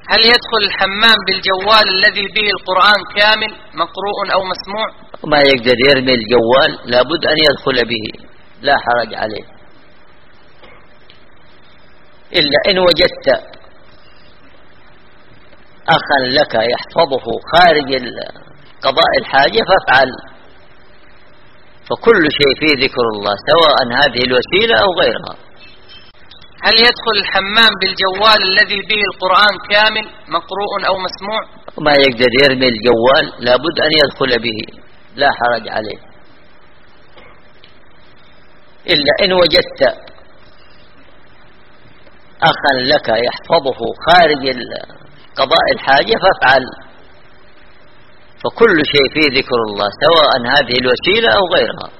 هل يدخل الحمام بالجوال الذي به القرآن كامل مقروء أو مسموع؟ ما يقدر يرمي الجوال، لابد أن يدخل به، لا حرج عليه، إلا إن وجدت أخا لك يحفظه خارج قضاء الحاجة فافعل، فكل شيء فيه ذكر الله سواء هذه الوسيلة أو غيرها. هل يدخل الحمام بالجوال الذي به القرآن كامل مقروء أو مسموع؟ ما يقدر يرمي الجوال، لابد أن يدخل به، لا حرج عليه، إلا إن وجدت أخا لك يحفظه خارج قضاء الحاجة فافعل، فكل شيء فيه ذكر الله سواء هذه الوسيلة أو غيرها.